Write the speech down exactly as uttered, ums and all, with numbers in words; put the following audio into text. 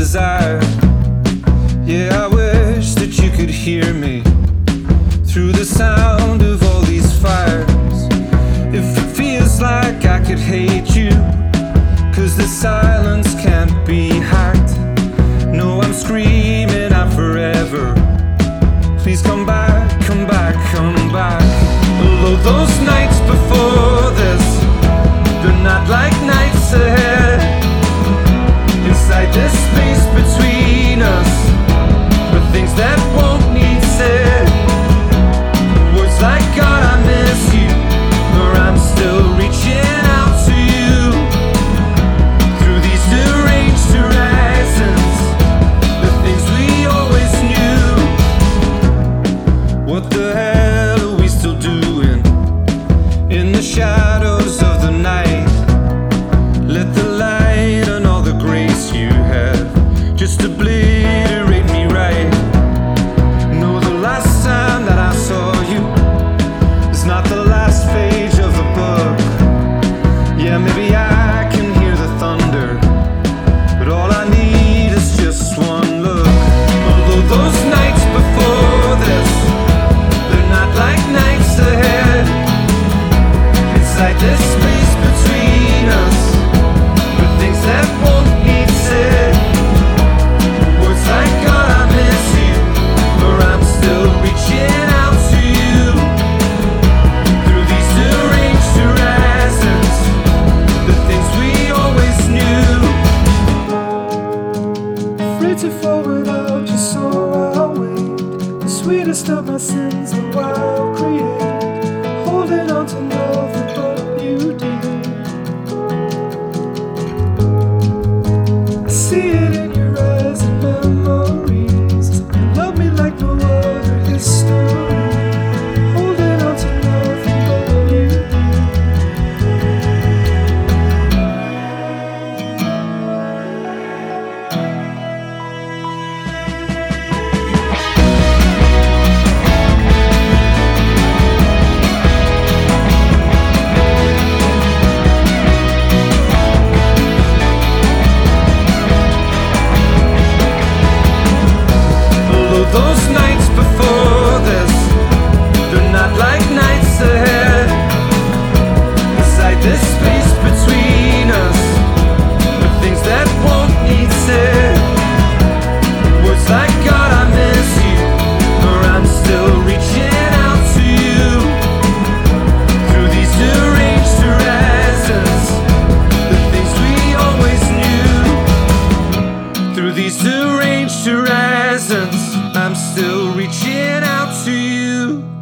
desire. Yeah, I wish that you could hear me through the sound of all these fires. If it feels like I could hate you, 'cause the silence can't be hacked. No, I'm screaming out forever. Please come back, come back, come back. Although those nights before this, they're not like nights ahead. Inside this space between us, but things that won't need said. Words like God, I miss you, or I'm still reaching out to you through these deranged horizons, the things we always knew. What the hell are we still doing in the shadows of the night? Let the light and all the grace you have just obliterate me right. No, the last time that I saw you is not the last page of the book. Yeah, maybe I can hear the thunder, but all I need is just one look. Although those nights before this, they're not like nights ahead. Inside this space between us, but things that won't need said. Words like God, I miss you, or I'm still reaching out to you through these deranged horizons, the things we always knew. Afraid to fall without you, so I'll wait. The sweetest of my sins, the wild create, holding on to nothing but you, dear. I see it in your eyes and memories. You love me like no other history, holding on to nothing but you, dear. Although those nights before this, they're not like nights ahead. Inside this space between us, the things that won't need said. Words like God, I miss you, or I'm still reaching out to you through these deranged horizons, the things we always knew. Through these deranged horizons, I'm still reaching out to you.